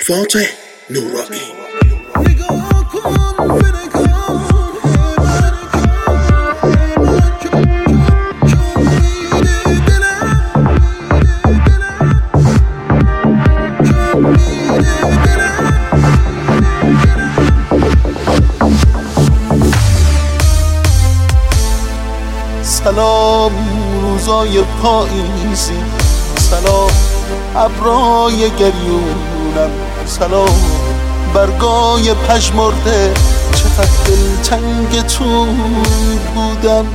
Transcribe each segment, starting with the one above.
فاتح نورانی. سلام روزای پاییزی، سلام ابرای گریونم، سلام برگای پژمرده، چقدر دلتنگتون بودم.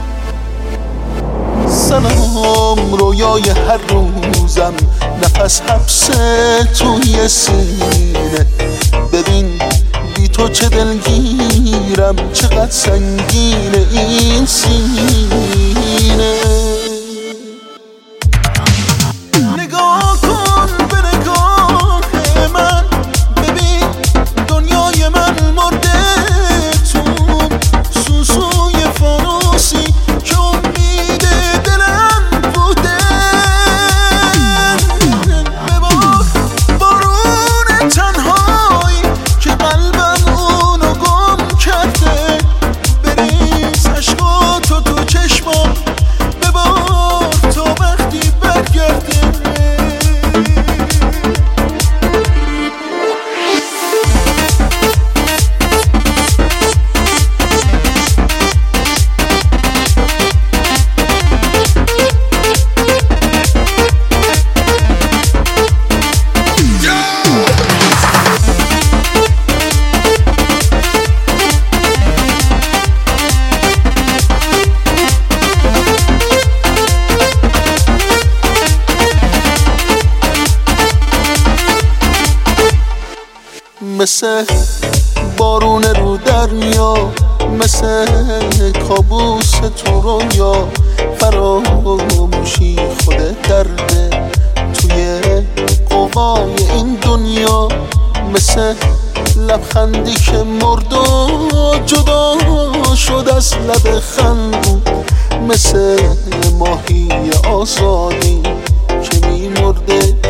سلام رویای هر روزم، نفس حبس توی سینه، ببین بی تو چه دلگیرم، چقدر سنگینه این سینه. نگاه کن به نگاه من، ببین دنیای من مرده تو سوسوی فانوسی که امید دلم بوده. ببار بارون تنهایی که قلبم اونو گم کرده، بریز عشقاتو تو چشمام، ببار تا وقتی برگرده. مثل بارون رو دریا، مثل کابوس تو رویا، فراموشی خود درده توی قوقای این دنیا. مثل لبخندی که مرد و جدا شد از لب خندون، مثل ماهی آزادی که میمرده